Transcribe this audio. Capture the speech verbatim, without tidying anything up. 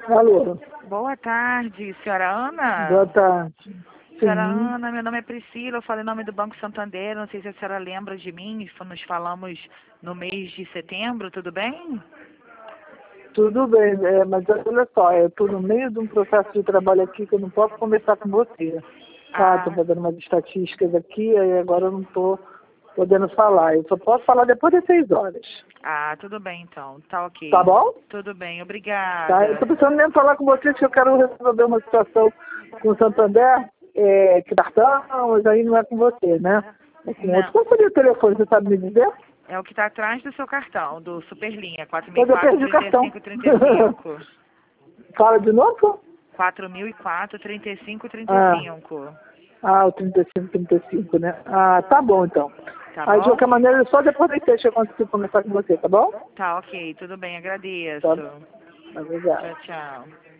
Alô? Boa tarde, senhora Ana? Boa tarde. Senhora Sim. Ana, meu nome é Priscila, eu falo em nome do Banco Santander, não sei se a senhora lembra de mim, nos falamos no mês de setembro, tudo bem? Tudo bem, é, mas olha só, eu estou no meio de um processo de trabalho aqui que eu não posso conversar com você. Tá, estou Ah, fazendo umas estatísticas aqui, aí agora eu não estou podendo falar. Eu só posso falar depois das seis horas. ah, tudo bem então, tá ok. Tá bom? Tudo bem, Tá, eu obrigada. estou precisando mesmo falar com vocês que eu quero resolver uma situação com o Santander, é, que cartão, mas aí não é com você, né? É com outro. Não, Qual seria o telefone, você sabe me dizer? é o que está atrás do seu cartão, do Superlinha, quatro mil e Pois eu quatro, perdi o trinta e cartão. cinco, trinta e cinco. Fala de novo? quatro mil e quatro, trinta e cinco, trinta e Ah, cinco. ah, o trinta e cinco, trinta e cinco, né? Ah, tá bom então. Tá Aí de bom? qualquer maneira, só depois das seis que eu consigo conversar com você, tá bom? Tá ok, tudo bem, agradeço. Tá, obrigado. Tchau, tchau.